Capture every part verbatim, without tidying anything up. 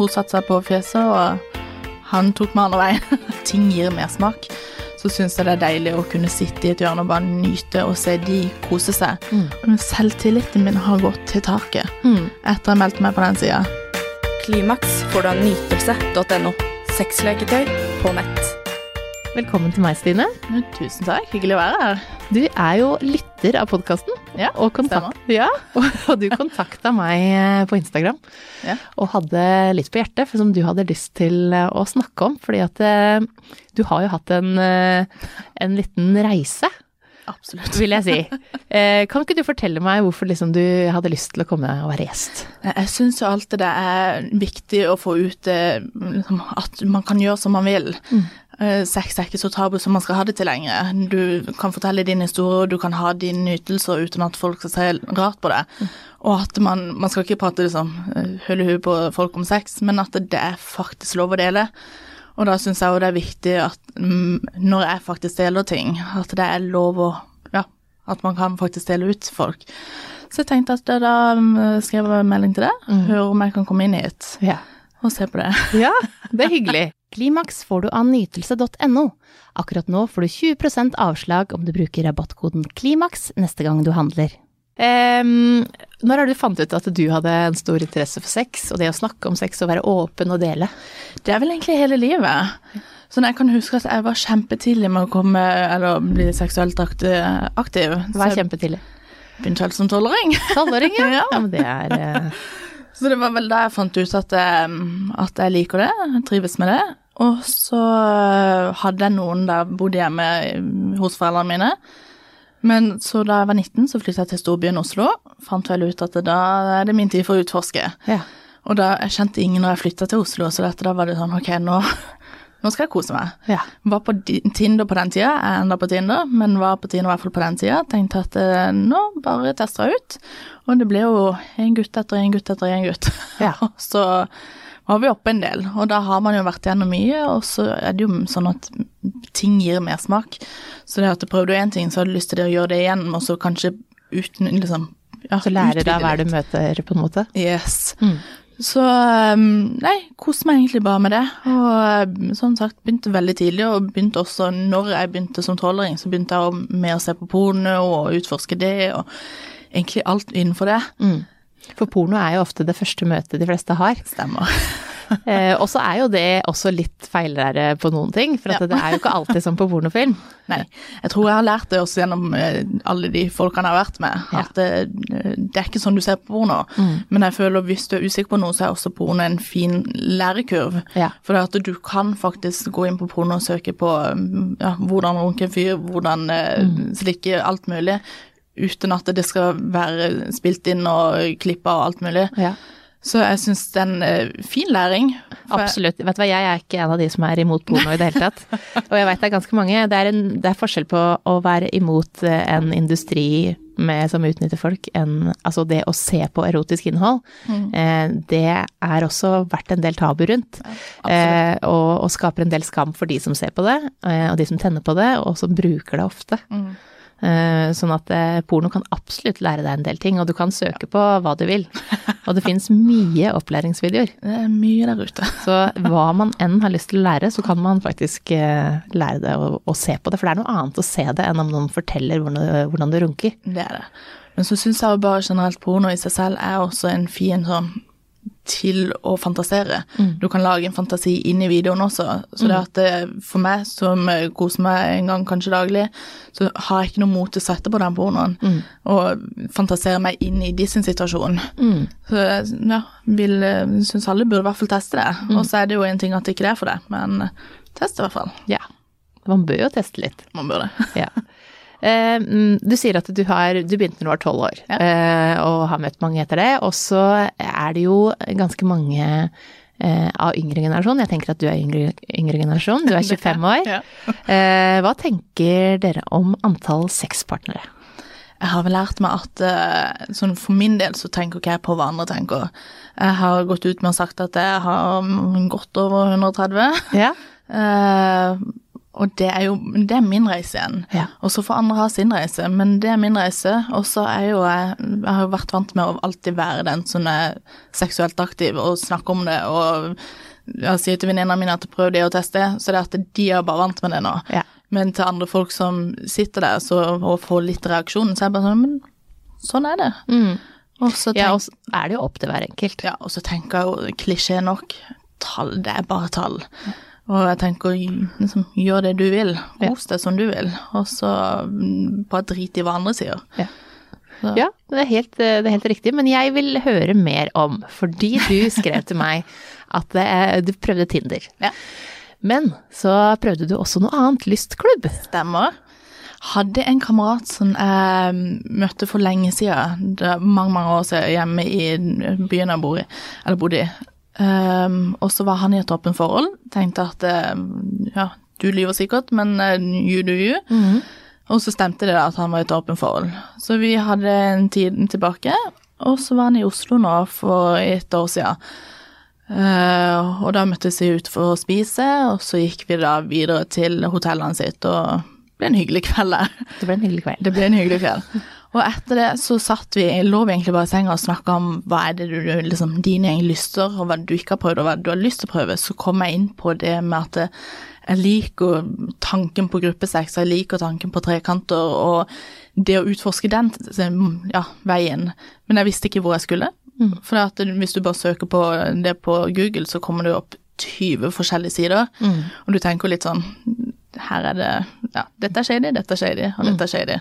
hun satte seg på fjeset, og han tok meg andre veien. Ting gir mer smak. Så synes jeg det er deilig å kunne sitte i et hjørne og bare nyte og se de kose seg. Mm. Selvtilliten min har gått til taket mm. etter jeg meldte meg på den siden. Klimaks får du av nytelse punktum no. Sexleketøy på nett. Velkommen til meg, Stine. Tusen takk, hyggelig å være her. Du er jo lytter av podcasten. Ja, og kontakt, ja, og, og du kontaktet meg på Instagram. Ja. Og hadde litt på hjertet, for som du hadde lyst til å snakke om. Fordi at du har jo hatt en, en liten reise. Absolutt. Vil jeg si. Eh, kan ikke du fortelle meg hvorfor liksom du hadde lyst til å komme og være gjest? Jeg synes jo alltid det er viktig å få ut liksom, at man kan gjøre som man vil. Mm. Sex er ikke så tabu som man skal ha det til lenger. Du kan fortelle din historie, du kan ha dine nytelser uten at folk skal se rart på det. Mm. Og at man, man skal ikke prate liksom, høle huet på folk om sex, men at det er faktisk lov å dele. Og da synes jeg jo det er viktig at mm, når jeg faktisk deler ting, at det er lov å, ja, at man kan faktisk dele ut folk. Så jeg tenkte at da skrev jeg en melding til det, mm. høre om jeg kan komme inn hit ja. Og se på det. Ja, det er hyggelig. Klimaks får du av nytelse punktum no. Akkurat nå får du tjue prosent avslag om du bruker rabattkoden Klimaks neste gang du handler. Um, når har du fant ut at du hadde en stor interesse for sex, og det å snakke om sex og være åpen og dele? Det er vel egentlig hele livet. Så jeg kan huske at jeg var kjempetidlig med å komme, eller bli seksuelt aktiv. Hva er kjempetidlig? Begynte vel som tolvåring. Tolvåring, ja. Ja, men det er... Uh... Så det var vel da jeg fant ut at jeg, at jeg liker det, jeg trives med det. Og så hadde jeg noen der bodde hjemme hos foreldrene mine. Men så da jeg var nitten, så flyttet jeg til storbyen Oslo. Fant vel ut at da er det min tid for å utforske. Ja. Og da jeg kjente ingen når jeg flyttet til Oslo, så dette, da var det sånn, ok, nå, nå skal jeg kose meg. Ja. Var på Tinder på den tida, jeg enda på Tinder, men var på Tinder i hvert fall på den tida. Tenkte at nå bare tester jeg ut. Og det ble jo en gutt etter en gutt etter en gutt. Ja. Så var vi oppe en del, og da har man jo vært gjennom mye, og så er det jo sånn at ting gir mer smak. Så det at du prøvde en ting, så hadde du lyst til å gjøre det igjen, og så kanskje uten, liksom, ja, så lærer deg hver du møter på en måte? Yes. Mm. Så, nei, koste meg egentlig bare med det, og sånn sagt, begynte veldig tidlig, og begynte også, når jeg begynte som tolvåring, så begynte jeg med å se på porno, og utforske det, og egentlig alt innenfor det. Mm. For porno er jo ofte det første møtet de fleste har. Stemmer. eh, og så er jo det også litt feilere på noen ting, for at ja. Det er jo ikke alltid som på pornofilm. Nei, jeg tror jeg har lært det også gjennom eh, alle de folkene jeg har vært med, ja. At det, det er ikke sånn du ser på porno, mm. men jeg føler hvis du er usikker på noe, så er også porno en fin lærekurv. Ja. For det at du kan faktisk gå inn på porno og søke på ja, hvordan runke en fyr, hvordan eh, mm. slikke alt mulig, uten at det skal være spilt inn og klippet og alt mulig. Ja. Så jeg synes det er en uh, fin læring. Absolutt. Vet du hva, jeg er ikke en av de som er imot porno i det hele tatt. Og jeg vet det er ganske mange. Det er, en, det er forskjell på å være imot uh, en industri med, som utnytter folk, enn altså det å se på erotisk innhold. Mm. Uh, det er også vært en del tabu rundt. Ja, uh, og, og skaper en del skam for de som ser på det, uh, og de som tenner på det, og som bruker det ofte. Mm. Sånn at porno kan absolutt lære deg en del ting, og du kan søke på hva du vil. Og det finnes mye opplæringsvideoer. Det er mye der ute. Så hva man enn har lyst til å lære, så kan man faktisk lære det og, og se på det. For det er noe annet å se det enn om noen forteller hvordan, hvordan det runker. Det er det. Men så synes jeg jo bare generelt porno i seg selv er også en fin sånn til å fantasere. Mm. Du kan lage en fantasi inn i videoen også. Så det at det, for meg, som koser meg en gang kanskje daglig, så har jeg ikke noe mot å sette på den pornoen. Mm. Og fantasere meg inn i de sin situasjon. Mm. Så ja, vil, synes alle burde i hvert fall teste det. Mm. Og så er det jo en ting at det ikke er for det, men teste i hvert fall. Ja, man bør jo teste litt. Man bør det. Ja. Du sier at du har, du begynte når du var tolv år, ja. Og har møtt mange etter det, og så er det jo ganske mange av yngre generasjon. Jeg tenker at du er yngre, yngre generasjon, du er tjuefem år. Ja. Hva tenker dere om antall sexpartnere? Jeg har vel lært meg at sånn for min del så tenker ikke jeg på hva andre tenker. Jeg har gått ut med og sagt at jeg har gått over hundre og tretti. Ja. Og det er jo, det er min reise igjen. Ja. Og så får andre ha sin reise, men det er min reise. Og så er jo jeg, jeg har jo vært vant med å alltid være den som er seksuelt aktiv og snakke om det, og jeg sier til venninna mine at prøv det og test det, så det er at de er bare vant med det nå. Ja. Men til andre folk som sitter der så, og får litt reaksjon, så er jeg bare sånn, men sånn er det. Mm. Og så tenk, Ja, og så er det jo opp til hver enkelt. ja, og så tenker jeg jo, klisjé nok, tall, det er bare tall. Og jeg tenker, liksom, gjør det du vil, kos deg som du vil, og så mm, bare drit i hva andre sier. Ja. Så. Ja, det er, helt, det er helt riktig, men jeg vil høre mer om, fordi du skrev til meg at det er, du prøvde Tinder. Ja. Men så prøvde du også noe annet, lystklubb. Stemmer. Hadde en kamerat som jeg møtte for lenge siden, det er mange, mange år siden, hjemme i byen jeg bor i, eller bodde i. Um, og så var han i et åpent forhold, tenkte at ja, du lyver sikkert, men uh, you do you. Mm-hmm. Og så stemte det at han var i et åpent forhold. Så vi hadde en tid tilbake, og så var han i Oslo nå for et år siden. Uh, og da møttes vi ut for å spise, og så gikk vi da videre til hotellene sitt, og det ble en hyggelig kveld der. Det ble en hyggelig kveld. Det ble en hyggelig kveld. Og etter det så satt vi, lå vi egentlig bare i senga og snakket om hva er det du, liksom, dine egentlig lyster, og hva du ikke har prøvd, og hva du har lyst til å prøve. Så kom jeg inn på det med at jeg liker tanken på gruppesex, jeg liker tanken på trekanter, og det å utforske den ja, veien. Men jeg visste ikke hvor jeg skulle. Mm. For at hvis du bare søker på det på Google, så kommer det opp tyve forskjellige sider, mm. og du tenker litt sånn, her er det, ja, dette er shady, dette er shady, og dette er shady.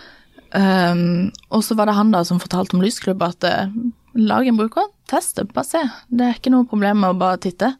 Um, og så var det han da som fortalte om lysklubb at uh, lag en bruker, test det, bare se. Det er ikke noe problem med å bare titte.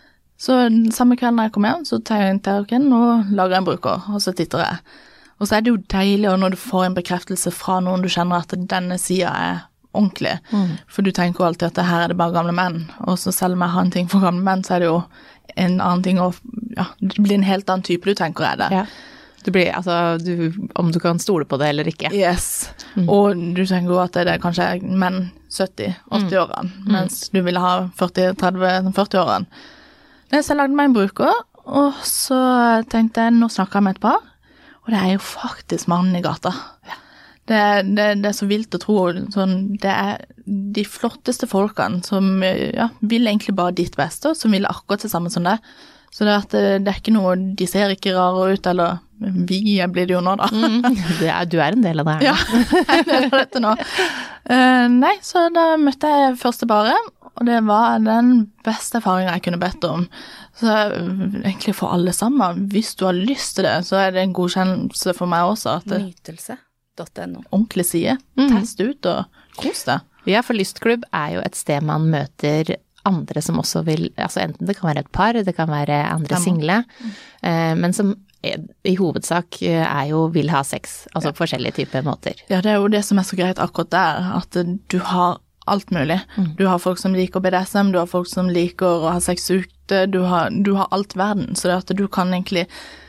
Så samme kveld når jeg kom hjem, så tenkte jeg, ok, nå lager jeg en bruker, og så titter jeg. Og så er det jo deilig når du får en bekreftelse fra noen du kjenner at denne siden er ordentlig. Mm. For du tenker jo alltid at her er det bare gamle menn. Og så selv om jeg har en ting for gamle menn, så er det jo en annen ting, og ja, det blir en helt annen type du tenker er det. Ja. Du blir, altså, du, om du kan stole på det eller ikke. Yes. Mm. Og du tenker jo at det er kanskje menn sytti åtti mm. årene, mens mm. du ville ha førti tretti førti årene. Så jeg lagde meg en bruker, og så tenkte jeg, nå snakker jeg med et par, og det er jo faktisk mannen i gata. Ja. Det, det, det er så vilt å tro, sånn, det er de flotteste folkene som ja, vil egentlig bare ditt beste, som vil akkurat det samme som deg. Så det er, at det, det er ikke noe, de ser ikke rare ut, eller vi blir det jo nå da. Mm, det er, du er en del av det her. Ja, jeg er en del av dette nå. Uh, nei, så da møtte jeg første bare, og det var den beste erfaringen jeg kunne bedt om. Så egentlig for alle sammen, hvis du har lyst til det, så er det en godkjennelse for meg også. At det, Nytelse punktum no. Ordentlig side, mm. test ut og kos deg. Ja, for lystklubb er jo et sted man møter andre som også vil, altså enten det kan være et par, det kan være andre single, eh, men som i hovedsak er jo vil ha sex, altså ja. Forskjellige typer måter. Ja, det er jo det som er så greit akkurat der, at du har alt mulig. Mm. Du har folk som liker B D S M, du har folk som liker å ha sex ute, du har, du har alt verden, så det at du kan egentlig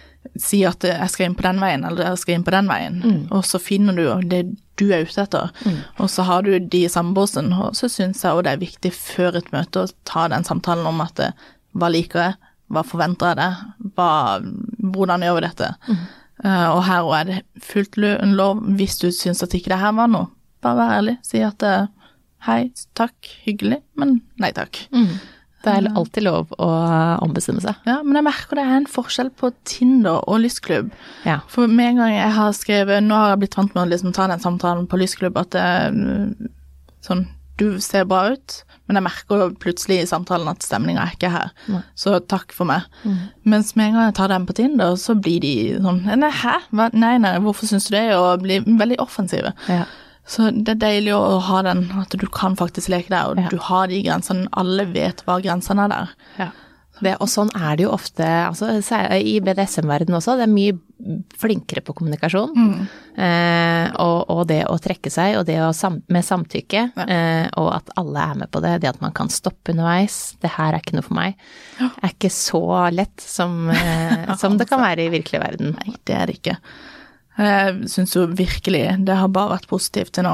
si at jeg skal inn på den veien, eller jeg skal inn på den veien, mm. og så finner du det du er ute etter, mm. og så har du de i samme båsen, og så synes jeg også det er viktig før et møte å ta den samtalen om at hva liker jeg, hva forventer jeg det, hva, hvordan gjør vi dette, mm. uh, og her er det fullt lov, hvis du synes at ikke det her var noe, bare vær ærlig, si at hei, takk, hyggelig, men nei takk. Mm. Det er alltid lov å ombestemme seg. Ja, men jeg merker det er en forskjell på Tinder og lysklubb. Ja. For med en gang jeg har skrevet, nå har jeg blitt vant med å liksom ta den samtalen på lysklubb, at det, sånn, du ser bra ut, men jeg merker plutselig i samtalen at stemningen er ikke her. Nei. Så takk for meg. Mm. Mens med en gang jeg tar den på Tinder, så blir de sånn, nei, hæ? Hva? Nei, nei, hvorfor synes du det? Og blir veldig offensive. Ja. Så det er deilig å ha den, at du kan faktisk leke der, og ja. Du har de grensene, alle vet hva grensene er der. Ja. Det, og sånn er det jo ofte, altså i B D S M-verdenen også, det er mye flinkere på kommunikasjon, mm. eh, og, og det å trekke seg, og det å sam, med samtykke, ja. eh, og at alle er med på det, det at man kan stoppe underveis, det her er ikke noe for meg, ja. Er ikke så lett som, eh, som det kan være i virkelig verden. Nei, det er det ikke. Jeg synes jo virkelig, det har bare vært positivt til nå,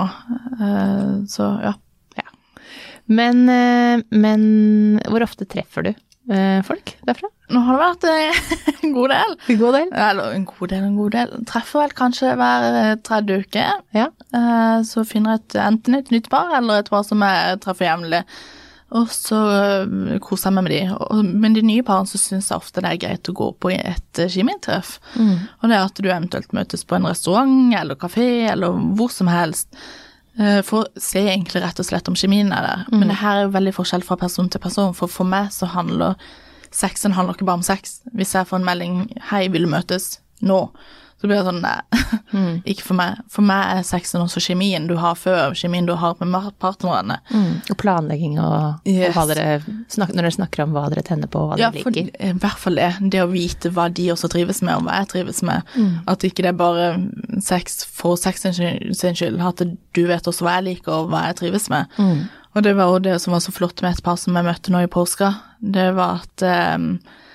så ja. Ja. Men, men hvor ofte treffer du folk derfra? nå har det vært eh, en god del. En god del? Eller en god del, en god del. Treffer vel kanskje hver tredje uke. Ja. Eh, så finner jeg et, enten et nytt par, eller et par som jeg treffer jevnlig. Og så uh, koser jeg meg med de. Og, men de nye parene så synes jeg ofte det er greit å gå på et uh, kjemintreff. Mm. Og det er at du eventuelt møtes på en restaurant eller kafé eller hvor som helst. Uh, for å se egentlig rett og slett om kjemien er der. Mm. Men det her er jo veldig forskjell fra person til person. For for meg så handler sexen handler ikke bare om sex. Hvis jeg får en melding, hei, vil du møtes nå? Så blir det sånn, nei, mm. ikke for meg. For meg er sexen også kjemien du har før, kjemien du har med partnerne. Mm. Og planlegging og, yes. og hva dere snakker, når dere snakker om hva dere tenner på, og hva ja, dere liker. Ja, i hvert fall det. Det å vite hva de også trives med, og hva jeg trives med. Mm. At ikke det er bare sex for sexens skyld, at du vet også hva jeg liker, og hva jeg trives med. Mm. Og det var også det som var så flott med et par som jeg møtte nå i påska. Det var at... Um,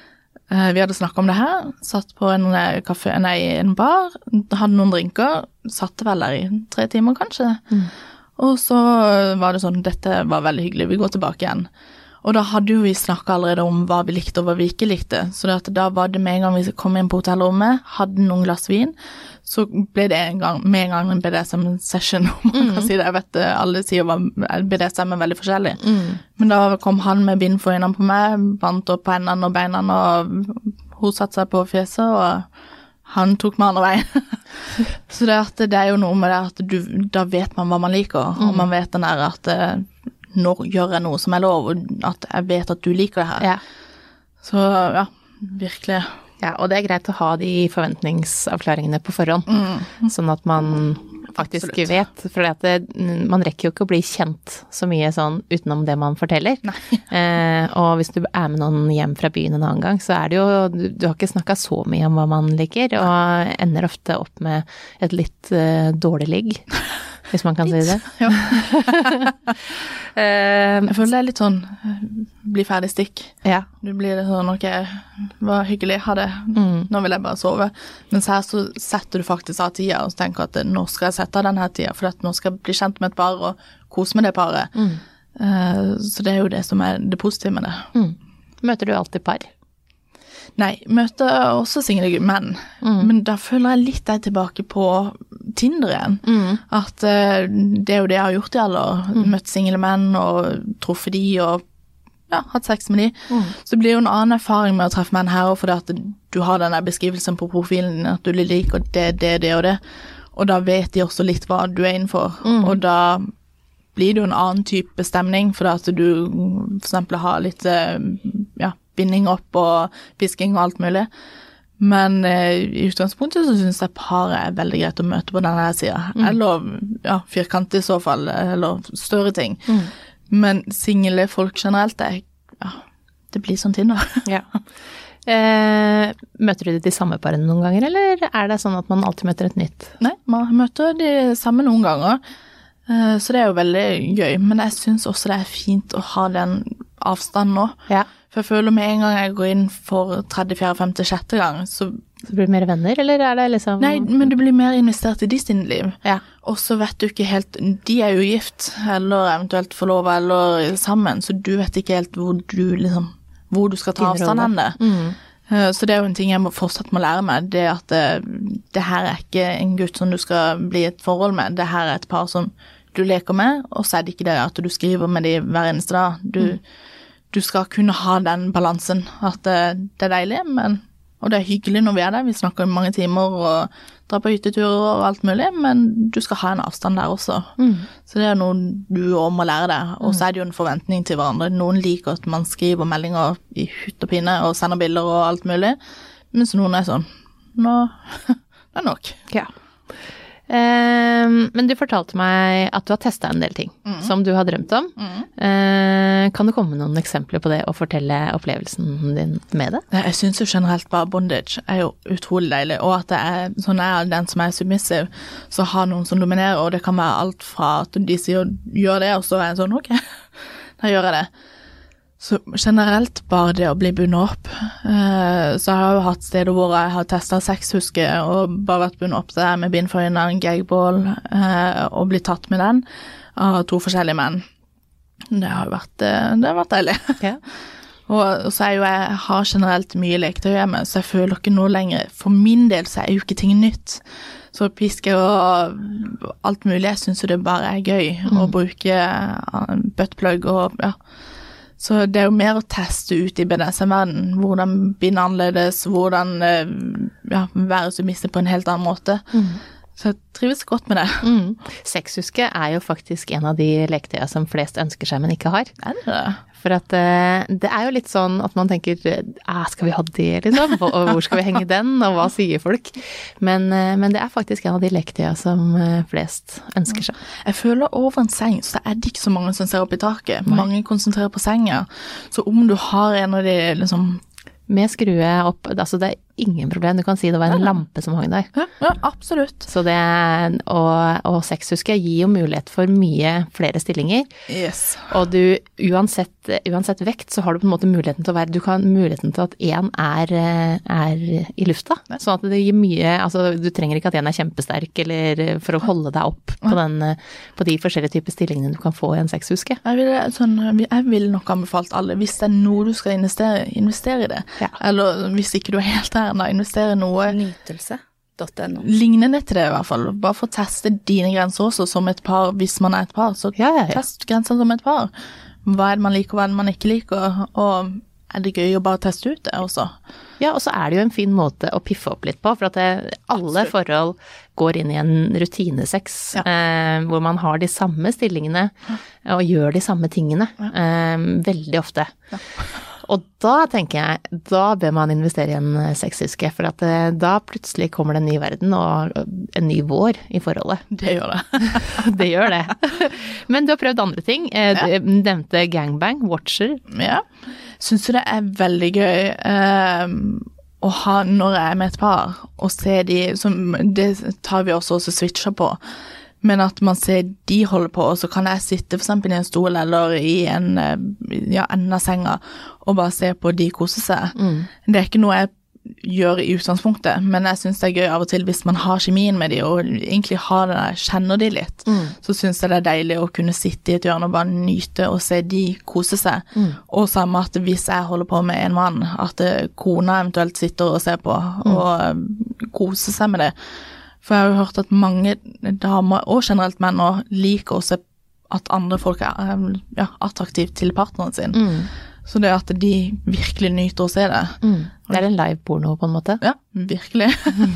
vi hadde snakket om det her, satt på en kafé, nei, en bar, hadde noen drinker, satt vel der i tre timer kanskje. Mm. Og så var det sånn, dette var veldig hyggelig, vi går tilbake igjen. Og da hadde jo vi snakket allerede om hva vi likte og hva vi ikke likte. Så det, da var det med en gang vi kom inn på hotellrommet, hadde noen glass vin, så ble det en gang, med en gang en B D S M-session, om man kan si det. Jeg vet, alle sier at B D S M er veldig forskjellig. Mm. Men da kom han med bind for øynene på meg, bandt opp på hendene og beinene, og hun satte seg på fjeset, og han tok meg andre veien. Så det, at det er jo noe med det at du, da vet man hva man liker, mm. og man vet den der at nå gjør jeg noe som er lov, og at jeg vet at du liker det her. Ja. Så ja, virkelig. Ja, og det er greit å ha de forventningsavklaringene på forhånd, mm. sånn at man faktisk Absolutt. Vet, for at det, man rekker jo ikke å bli kjent så mye sånn utenom det man forteller. Eh, og hvis du er med noen hjem fra byen en annen gang, så er det jo, du, du har ikke snakket så mye om hva man liker, og ender ofte opp med et litt uh, dårlig ligg. Hvis man kan litt. Si det. Ja. Jeg føler det er litt sånn, bli ferdig stikk. Ja. Du blir det sånn, ok, var hyggelig, ha det, mm. nå vil jeg bare sove. Mens her så setter du faktisk av tida, og så tenker at nå skal jeg sette av denne tida, for at nå skal jeg bli kjent med et par, og kose med det paret. Mm. Uh, så det er jo det som er det positive med det. Mm. Møter du alltid par? Nei, møter også single menn, mm. men da føler jeg litt deg tilbake på Tinder igjen. Mm. At uh, det er jo det jeg har gjort i alle år. Mm. Møtt single menn og truffet de og ja, hatt sex med de. Mm. Så det blir jo en annen erfaring med å treffe menn her, fordi at du har denne beskrivelsen på profilen, at du liker det, det, det og det. Og da vet de også litt hva du er innenfor. Mm. Og da blir det jo en annen type stemning, for at du for eksempel har litt ja, binding opp og pisking og alt mulig. Men eh, i utgangspunktet så synes jeg paret er veldig greit å møte på denne siden. Mm. Eller ja, firkant i så fall, eller større ting. Mm. Men single folk generelt, det, er, ja, det blir sånn Tinder. Ja. Eh, møter du de samme parene noen ganger, eller er det sånn at man alltid møter et nytt? Nei, man møter de samme noen ganger. Eh, så det er jo veldig gøy. Men jeg synes også det er fint å ha den avstanden nå. Ja. For jeg føler med en gang jeg går inn for tredje, fjerde, femte, sjette gang, så... Så blir det mer venner, eller er det liksom... Nei, men du blir mer investert i de sine liv. Ja. Og så vet du ikke helt... De er jo gift, eller eventuelt forlovet, eller sammen, så du vet ikke helt hvor du liksom... Hvor du skal ta avstand henne. Mm. Så det er jo en ting jeg må, fortsatt må lære meg, det at det, det her er ikke en gutt som du skal bli et forhold med. Det her er et par som du leker med, og så er det ikke det at du skriver med de hver eneste dag. Du... Mm. Du skal kunne ha den balansen, at det, det er deilig, men, og det er hyggelig når vi er der, vi snakker i mange timer og drar på hytteturer og alt mulig, men du skal ha en avstand der også. Mm. Så det er noe du også må lære deg, og så er det jo en forventning til hverandre. Noen liker at man skriver meldinger i hytt og pinne og sender bilder og alt mulig, mens noen er sånn, nå, det er nok. Ja. Uh, men du fortalte meg at du har testet en del ting mm. som du har drømt om. Mm. Uh, kan du komme med noen eksempler på det og fortelle opplevelsen din med det? Jeg synes jo generelt bare bondage er jo utrolig deilig, og at det er sånn er den som er submissive, så har noen som dominerer, og det kan være alt fra at de sier gjør det, og så er jeg sånn, ok, da gjør jeg det. Så generelt bare det å bli bundet opp. Uh, så har jeg jo hatt steder hvor jeg har testet sex, husker jeg, og bare vært bundet opp der med bind for øynene, en gagball, uh, og blitt tatt med den av to forskjellige menn. Det har jo vært, uh, det har vært deilig. Ja. Og, og så er jo jeg, jeg har generelt mye leketøy hjemme, så jeg føler ikke noe lenger. For min del så er jo ikke ting nytt. Så piske og alt mulig, jeg synes jo det bare er gøy mm. å bruke buttplug og ja. Så det er jo mer å teste ut i B D S M-verden, hvordan binde annerledes, hvordan ja, være submissive på en helt annen måte. Mm. Så jeg trives godt med det. Mm. Sexhuske er jo faktisk en av de leketøyene som flest ønsker seg, men ikke har. Er det det? For at uh, det er jo litt sånn at man tenker, ah, skal vi ha det liksom? Og hvor skal vi henge den? Og hva sier folk? Men, uh, men det er faktisk en av de leketøyene som uh, flest ønsker seg. Jeg føler over en seng, så er det ikke så mange som ser opp i taket. Nei. Mange konsentrerer på senga. Så om du har en av de liksom... Med skrue opp, altså det er ingen problem. Du kan si det var en ja. lampe som hang der. Ja, ja absolutt. Så det, og, og sexhuske gir jo mulighet for mye flere stillinger. Yes. Og du, uansett, uansett vekt, så har du på en måte muligheten til å være, du kan muligheten til at en er, er i lufta. Ja. Sånn at det gir mye, altså du trenger ikke at en er kjempesterk, eller for å holde deg opp på, den, på de forskjellige typer stillingene du kan få i en sexhuske. Jeg vil, sånn, jeg vil nok anbefalt alle, hvis det er noe du skal investere, investere i det. Ja. Eller hvis ikke du er helt der, da investere noe nytelse punktum no. Lignende til det i hvert fall. Bare for å teste dine grenser også som et par, hvis man er et par. Så ja, ja, ja. Test grensene som et par. Hva er det man liker, hva er det man ikke liker, og er det gøy å bare teste ut det også? Ja, og så er det jo en fin måte å piffe opp litt på, for at det, alle Absolutt. Forhold går inn i en rutinesex, ja. eh, hvor man har de samme stillingene og gjør de samme tingene ja. eh, veldig ofte. Ja. Og da tenker jeg, da bør man investere i en sexhuske, for at da plutselig kommer det en ny verden og en ny vår i forholdet. Det gjør det. Det gjør det. Men du har prøvd andre ting. Du ja. nevnte gangbang, watcher. Ja, synes du det er veldig gøy um, å ha når jeg er med et par, og se de, som, det tar vi også også switcher på, men at man ser de holder på, og så kan jeg sitte for eksempel i en stol eller i en, ja, enden av senga, og bare se på de kose seg. Mm. Det er ikke noe jeg gjør i utgangspunktet, men jeg synes det er gøy av og til hvis man har kjemien med de, og egentlig har det der, kjenner de litt, mm. så synes jeg det er deilig å kunne sitte i et hjørne og bare nyte og se de kose seg. Mm. Og samme at hvis jeg holder på med en mann, at kona eventuelt sitter og ser på, mm. og kose seg med det. For jeg har jo hørt at mange damer, og generelt menn, liker også at andre folk er ja, attraktivt til partneren sin. Mm. Så det at de virkelig nyter å se det. Mm. Det er en live porno på en måte. Ja, virkelig.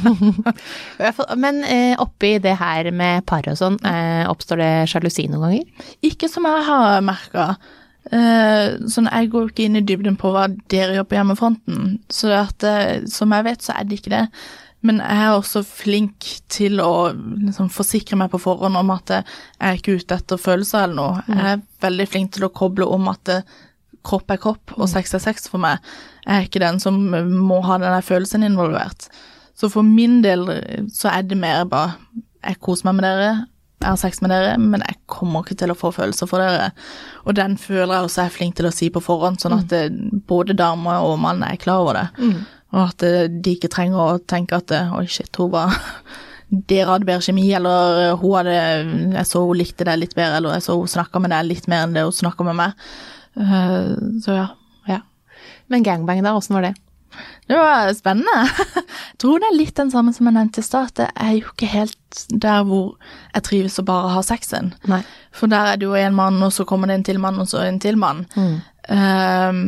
Men eh, oppi det her med par og sånn, eh, oppstår det sjalusi noen ganger? Ikke som jeg har merket. Uh, sånn, jeg går ikke inn i dybden på hva dere gjør på hjemmefronten. Så at, uh, som jeg vet, så er det ikke det. Men jeg er også flink til å liksom, forsikre meg på forhånd om at jeg er ikke ute etter følelser eller noe. Mm. Jeg er veldig flink til å koble om at kropp er kropp, og sex er sex for meg. Jeg er ikke den som må ha denne følelsen involvert. Så for min del så er det mer bare, jeg koser meg med dere, jeg har sex med dere, men jeg kommer ikke til å få følelser for dere. Og den føler jeg også er flink til å si på forhånd, sånn at det, både damer og mann er klar over det. Mm. Og at de ikke trenger å tenke at oi shit, hun var dere hadde bedre kjemi, eller hun hadde, jeg så hun likte det litt bedre, eller jeg så hun snakket med deg litt mer enn det hun snakket med meg. Uh, så ja, ja. Men gangbang da, hvordan var det? Det var spennende. Jeg tror det er litt den samme som jeg nevnte i start. Det er jo ikke helt der hvor jeg trives å bare ha sexen. Nei. For der er det jo en mann, og så kommer det en til mann, og så en til mann. Mm. Um,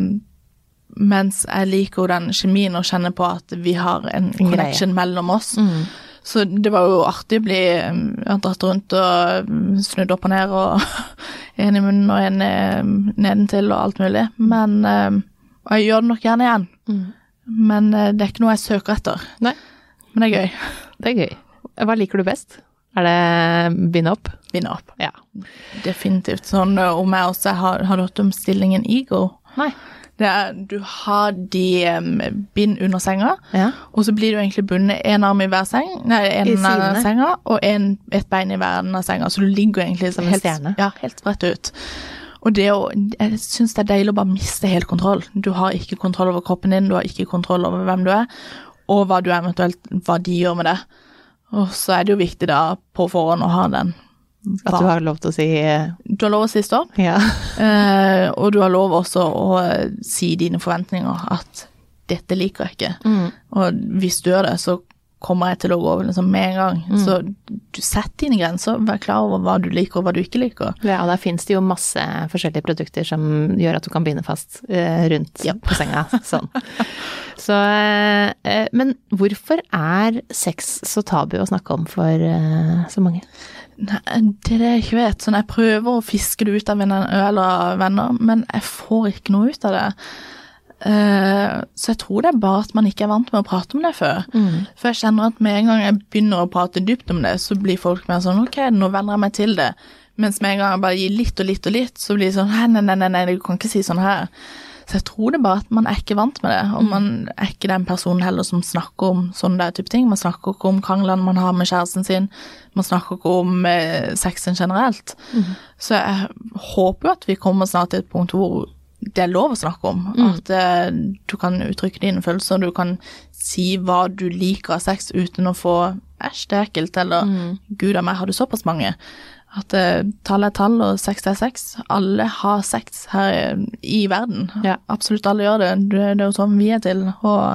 mens jeg liker jo den kjemien og kjenner på at vi har en connection mellom oss. Mm. Så det var jo artig å bli dratt rundt og snudd opp og ned, og en i munnen og en nedentil og alt mulig. Men og jeg gjør det nok gjerne igjen. Mm. Men det er ikke noe jeg søker etter. Nei. Men det er gøy. Det er gøy. Hva liker du best? Er det binde opp? Binde opp. Ja. Definitivt. Sånn om jeg også har, har hørt om stillingen Ego. Nei. Det er, du har de um, bind under senga, ja. Og så blir du egentlig bundet en arm i hver seng, nei, en av senga, og en, et bein i hver av senga, så du ligger egentlig som helt, ja, helt spredt ut. Og det å, jeg synes det er deilig å bare miste helt kontroll. Du har ikke kontroll over kroppen din, du har ikke kontroll over hvem du er, og hva du eventuelt, hva de gjør med det. Og så er det jo viktig da på forhånd å ha den At du har lov til å si Du har lov å si stopp, ja. eh, og du har lov også å si dine forventninger, at dette liker jeg ikke. Mm. Og hvis du gjør det, så kommer jeg til å gå over liksom med en gang. Mm. Så du setter dine grenser, vær klar over hva du liker og hva du ikke liker. Ja, og der finnes det jo masse forskjellige produkter som gjør at du kan begynne fast eh, rundt yep. på senga, sånn. Så, eh, men hvorfor er sex så tabu å snakke om for eh, så mange? Nei, det er det jeg ikke vet. Sånn, jeg prøver å fiske det ut av venner, eller venner, men jeg får ikke noe ut av det. Uh, så jeg tror det er bare at man ikke er vant med å prate om det før. Mm. For jeg kjenner at med en gang jeg begynner å prate dypt om det, så blir folk mer sånn, ok, nå venner jeg meg til det. Mens med en gang jeg bare gir litt og litt og litt, så blir det sånn, nei, nei, nei, nei, du kan ikke si sånn her. Så jeg tror det bare at man er ikke vant med det, og man er ikke den personen heller som snakker om sånne der type ting. Man snakker ikke om kranglene man har med kjæresten sin, man snakker ikke om eh, sexen generelt. Mm. Så jeg håper jo at vi kommer snart til et punkt hvor det er lov å snakke om, mm. at eh, du kan uttrykke dine følelser, du kan si hva du liker av sex uten å få æsj, det er ekkelt, eller mm. gud av meg, har du såpass mange? At uh, tall er tall, og sex er sex. Alle har sex her i verden. Ja. Absolutt alle gjør det. Det, det er jo sånn vi er til,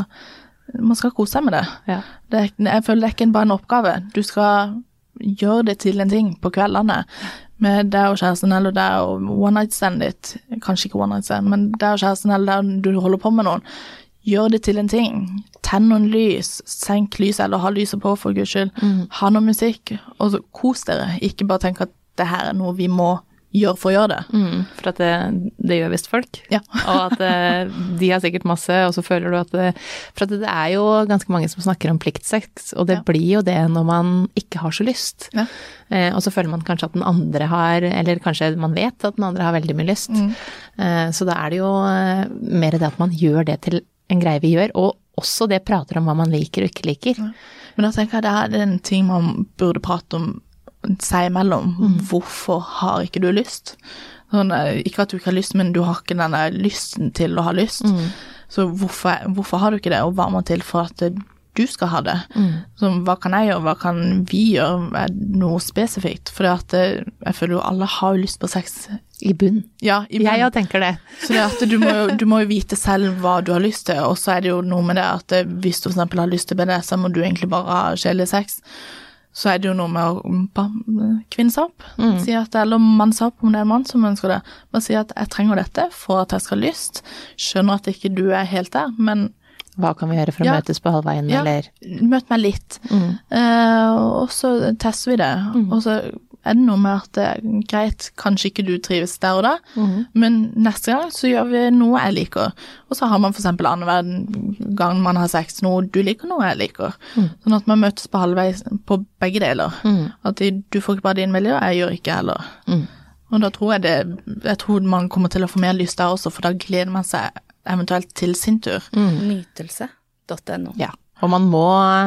og man skal kose seg med det. Ja. det er, jeg føler det er ikke bare en oppgave. Du skal gjøre det til en ting på kveldene. Med deg og kjæresten, eller deg og one night stand ditt. Kanskje ikke one night stand, men deg og kjæresten, eller der du holder på med noen. Gjør det til en ting. Tenn noen lys, senk lyset, eller ha lyset på for Guds skyld. Mm. Ha noe musikk, og så kos dere. Ikke bare tenk at det her er noe vi må gjøre for å gjøre det. Mm, for at det, det gjør visst folk. Ja. Og at det, de har sikkert masse, og så føler du at det, for at det er jo ganske mange som snakker om pliktsex, og det ja. Blir jo det når man ikke har så lyst. Ja. Eh, og så føler man kanskje at den andre har, eller kanskje man vet at den andre har veldig mye lyst. Mm. Eh, så da er det jo eh, mer det at man gjør det til en greie vi gjør, og også det prater om hva man liker og ikke liker. Ja. Men da tenker jeg det er en ting man burde prate om seg imellom. Mm. Hvorfor har ikke du lyst? Sånn, ikke at du ikke har lyst, men du har ikke denne lysten til å ha lyst. Mm. Så hvorfor, hvorfor har du ikke det, og hva må til for at du skal ha det? Mm. Så hva kan jeg gjøre, hva kan vi gjøre, er noe spesifikt? For at jeg føler jo alle har jo lyst på sex. I bunn. Ja, i bunn. Jeg, jeg tenker det. Så det at du må, jo, du må jo vite selv hva du har lyst til, og så er det jo noe med det at hvis du for eksempel har lyst til B D S, så må du egentlig bare ha kjedelig sex. Så er det jo noe med å kvinne seg opp, mm. si at, eller mann seg opp om det er en mann som ønsker det, bare si at jeg trenger dette for at jeg skal ha lyst, skjønner at ikke du er helt der, men hva kan vi gjøre for å ja, møtes på halvveien, ja, eller? Møt meg litt, mm. uh, og så tester vi det, mm. og så er det noe med at det er greit, kanskje ikke du trives der og da, mm. men neste gang så gjør vi noe jeg liker. Og så har man for eksempel annen gang man har sex, noe du liker, noe jeg liker. Mm. Sånn at man møtes på halvveis på begge deler. Mm. At du får ikke bare din miljø, jeg gjør ikke heller. Mm. Og da tror jeg det, jeg tror man kommer til å få mer lyst der også, for da gleder man seg eventuelt til sin tur. Mm. Nytelse punktum no. Ja. Og man må,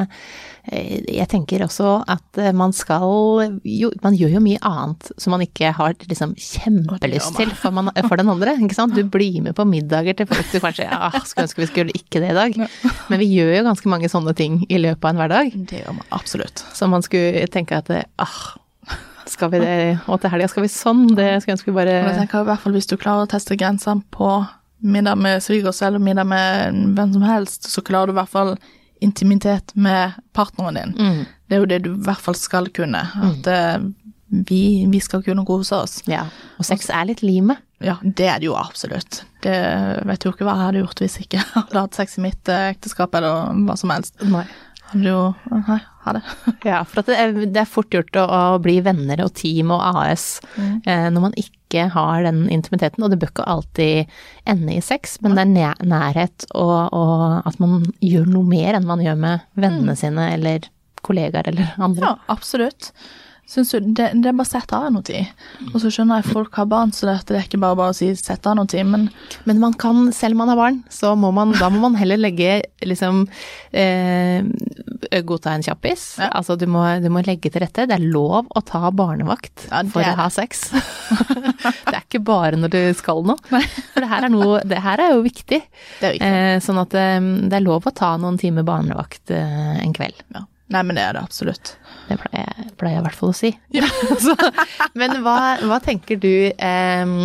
jeg tenker også at man skal, jo, man gjør jo mye annet som man ikke har liksom kjempelyst til for, man, for den andre, ikke sant? Du blir med på middager til folk du kanskje, ja, skulle ønske vi skulle ikke det i dag. Men vi gjør jo ganske mange sånne ting i løpet av en hverdag. Det gjør man, absolutt. Så man skulle tenke at, ah, skal vi det, og til helga skal vi sånn, det skal ønske vi bare... Og jeg tenker i hvert fall hvis du klarer å teste grensene på middag med svigers eller middag med hvem som helst, så klarer du i hvert fall intimitet med partneren din. Mm. Det er jo det du i hvert fall skal kunne. At mm. vi, vi skal kunne kose oss. Ja, og sex er litt limet. Ja, det er det jo absolutt. Det vet jo ikke hva jeg hadde gjort hvis ikke jeg hadde hatt sex i mitt ekteskap eller hva som helst. Nei. Hadde jo, nei, ha det. Ja, for at det er, det er fort gjort å, å bli venner og team og A S mm. eh, når man ikke har den intimiteten, og det bør ikke alltid ende i sex, men det er nærhet og, og at man gjør noe mer enn man gjør med vennene mm. sine eller kollegaer eller andre. Ja, absolutt. Synes du, det, det er bare sett av noe tid. Og så skjønner jeg folk har barn, så det, det er ikke bare bare å si sett av noe tid, men... Men man kan, selv om man har barn, så må man, da må man heller legge, liksom, eh, godta en kjappis. Ja. Altså, du må, du må legge til rette. Det er lov å ta barnevakt ja, for å ha sex. Det er ikke bare når du skal noe. Nei. For det her er noe, det her er jo viktig. Det er viktig. Eh, sånn at eh, det er lov å ta noen timer barnevakt eh, en kveld. Ja. Nei, men det er det absolutt. Det pleier jeg, pleier jeg i hvert fall å si. Ja. Så, men hva, hva tenker du eh,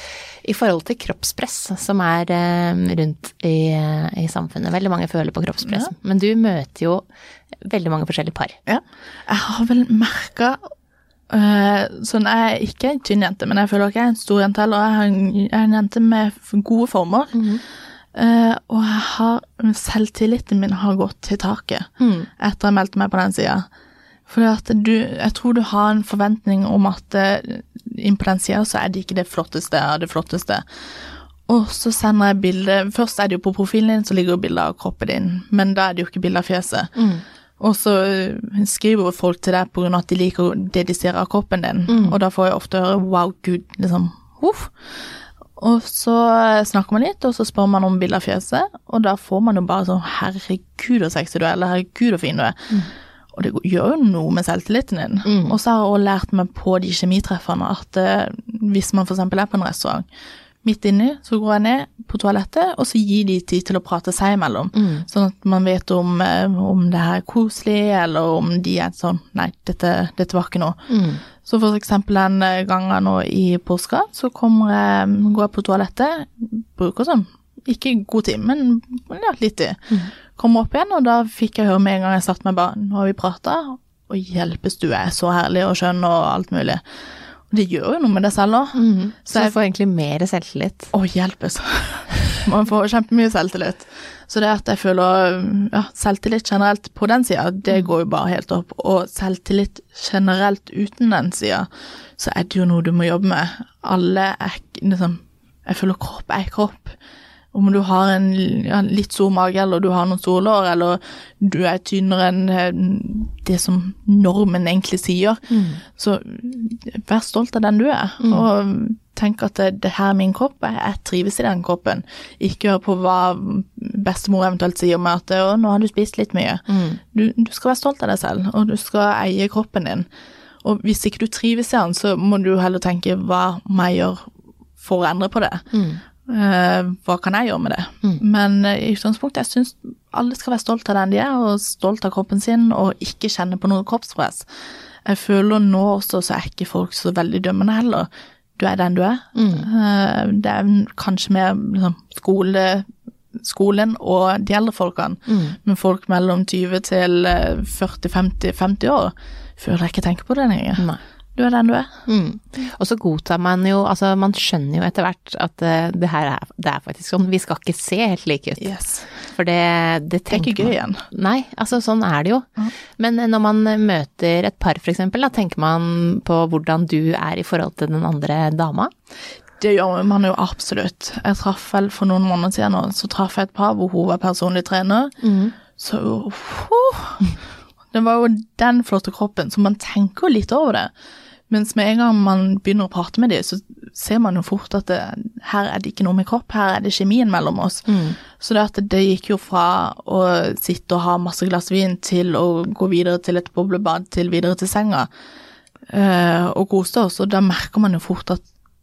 i forhold til kroppspress som er eh, rundt i, i samfunnet? Veldig mange føler på kroppspress, ja. Men du møter jo veldig mange forskjellige par. Ja, jeg har vel merket, uh, sånn jeg er ikke en tynn jente, men jeg føler ikke jeg er en stor jente, eller jeg er en, jeg er en jente med gode former. Mm-hmm. Uh, og jeg har, selvtilliten min har gått til taket mm. etter jeg meldte meg på den siden. Fordi at du, jeg tror du har en forventning om at uh, inn på den siden så er det ikke det flotteste av det flotteste. Og så sender jeg bilde, først er det jo på profilen din så ligger jo bilder av kroppen din, men da er det jo ikke bilder av fjeset. Mm. Og så skriver folk til deg på grunn av at de liker det de ser av kroppen din, mm. og da får jeg ofte høre, wow, gud, liksom, uff. Og så snakker man litt, og så spør man om bilder av fjeset, og da får man jo bare sånn, herregud og sexy du er, eller herregud og fin du er. Mm. Og det gjør jo noe med selvtilliten din. Mm. Og så har jeg også lært meg på de kjemitreffene at uh, hvis man for eksempel er på en restaurant, midt inni, så går jeg ned på toalettet, og så gir de tid til å prate seg imellom. Mm. Sånn at man vet om, om det her er koselig, eller om de er sånn, nei, dette, dette var ikke noe. Mm. Så for eksempel en gang nå i påska, så kommer jeg, går jeg på toalettet, bruker sånn, ikke god tid, men ja, litt tid. Mm. Kommer opp igjen, og da fikk jeg høre med en gang jeg satt med bare, nå har vi pratet, og hjelpes du er så herlig og skjønn og alt mulig. Det gjør jo noe med det selv også. Mm. Så, så jeg får egentlig mer selvtillit. Å, hjelpes. Man får kjempemye selvtillit. Så det at jeg føler ja, selvtillit generelt på den siden, det går jo bare helt opp. Og selvtillit generelt uten den siden, så er det jo noe du må jobbe med. Alle er liksom, jeg føler kropp er kropp. Om du har en ja, litt stor mage, eller du har noen store lår, eller du er tynnere enn det som normen egentlig sier. Mm. Så vær stolt av den du er, mm. og tenk at det, det her er min kropp, jeg, jeg trives i den kroppen. Ikke hør på hva bestemor eventuelt sier med at å, nå har du spist litt mye. Mm. Du, du skal være stolt av deg selv, og du skal eie kroppen din. Og hvis ikke du trives i den, så må du heller tenke hva må jeg gjøre for å endre på det. Mm. Uh, hva kan jeg gjøre med det? Mm. Men uh, i utgangspunktet, jeg synes alle skal være stolt av den de er, og stolt av kroppen sin, og ikke kjenne på noe kroppspress. Jeg føler nå også, så er ikke folk så veldig dømmende heller. Du er den du er. Mm. Uh, det er kanskje mer liksom, skole, skolen og de eldre folkene, mm. men folk mellom tyve til førti, femti, femti år, føler jeg ikke tenker på det lenger. Nei. Du er den du er. Mm. Og så godtar man jo, altså man skjønner jo etter hvert at uh, det her er, det er faktisk sånn, vi skal ikke se helt like ut. Yes. For det, det tenker det er ikke gøy igjen. Nei, altså sånn er det jo. Mm. Men når man møter et par for eksempel, da tenker man på hvordan du er i forhold til den andre dama? Det gjør man jo absolutt. Jeg traff vel for noen måneder siden nå, så traff jeg et par hvor hun var personlig trener. Mm. Så, uh, det var jo den flotte kroppen, så man tenker jo litt over det. Mens med en gang man begynner å prate med dem, så ser man jo fort at det, her er det ikke noe med kropp, her er det kjemien mellom oss. Mm. Så det, at det gikk jo fra å sitte og ha masse glass vin til å gå videre til et boblebad, til videre til senga, øh, og kose oss, og da merker man jo fort at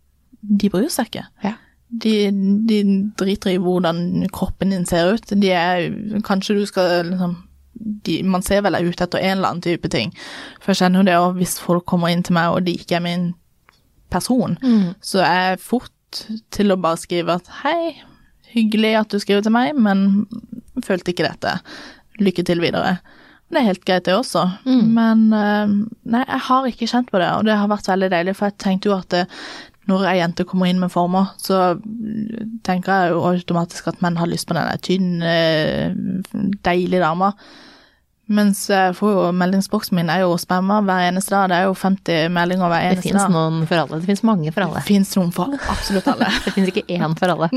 de bryr seg ikke. Ja. De, de driter i hvordan kroppen din ser ut. De er, kanskje du skal liksom De, man ser vel ut etter en eller annen type ting. For jeg kjenner jo det, og hvis folk kommer inn til meg, og de ikke er min person, mm. så er jeg fort til å bare skrive at hei, hyggelig at du skriver til meg, men følte ikke dette. Lykke til videre. Det er helt greit det også. Mm. Men nei, jeg har ikke kjent på det, og det har vært veldig deilig, for jeg tenkte jo at det, når ei jente kommer inn med former, så tenker jeg jo automatisk at menn har lyst på denne tynn, deilig dama. Mens jeg får jo, meldingsboksen min er jo spammer hver eneste dag, det er jo femti meldinger hver eneste dag. Det finnes noen for alle, det finnes mange for alle. Det finnes noen for absolutt alle. Det finnes ikke én for alle.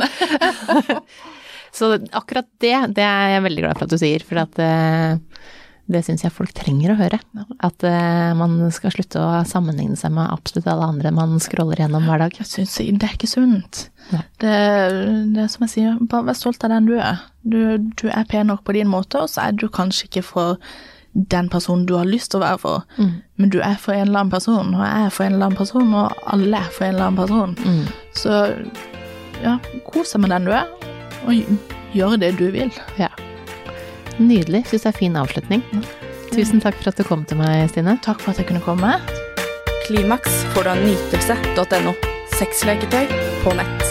Så akkurat det, det er jeg veldig glad for at du sier, for at det synes jeg folk trenger å høre. At uh, man skal slutte å sammenligne seg med absolutt alle andre man scroller gjennom hver dag. Jeg synes det er ikke sunt. Det, det er som jeg sier, bare vær stolt av den du er. Du, du er pen nok på din måte, og så er du kanskje ikke for den personen du har lyst til å være for. Mm. Men du er for en eller annen person, og jeg er for en eller annen person, og alle er for en eller annen person. Mm. Så ja, kos deg med den du er, og gjør det du vil. Ja. Nydelig, synes det er fin avslutning. Tusen takk for at du kom til meg, Stine. Takk for at jeg kunne komme. Klimaks får du av nytelse punktum no. Sexleketøy på nett.